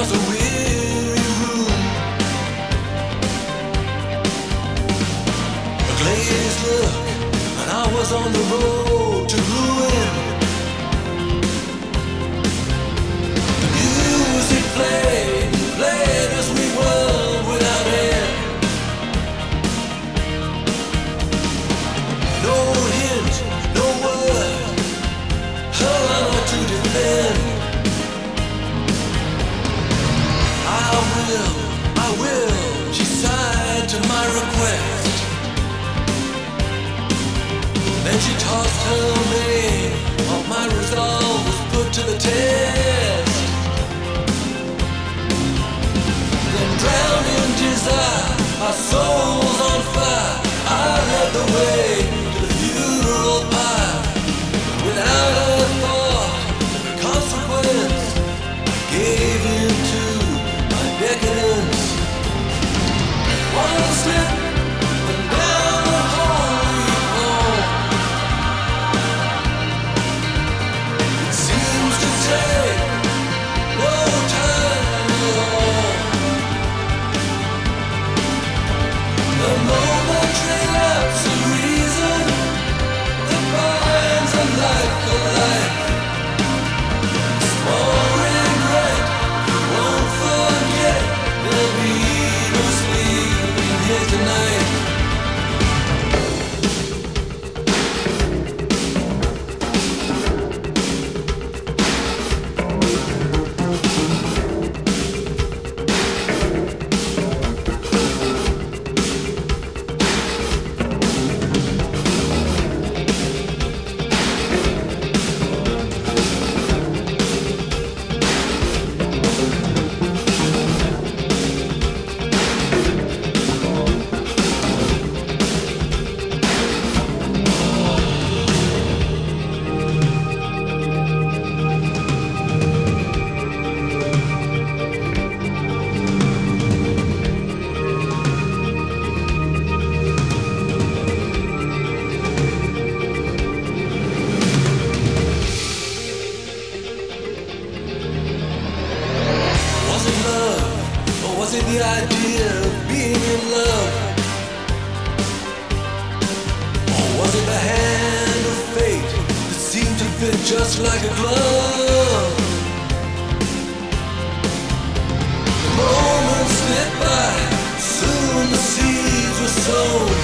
was a weary room, a glazed look, and I was on the road to ruin. The music played, played as we were without end. No hint, no word, her honor to defend. I will, she sighed to my request. Then she tossed her mane, all my resolve was put to the test. Then drowned in desire, our souls on fire, I led the way to the funeral pyre. Without a thought of consequence, I gave in to my decadence. One slip and down the hall we fall. It seems to take no time at all. The moment relapses reason that binds a life for life. Small regret, you won't forget. There'll be no sleeping here tonight. Was it the idea of being in love? Or was it the hand of fate that seemed to fit just like a glove? The moments slipped by, soon the seeds were sown.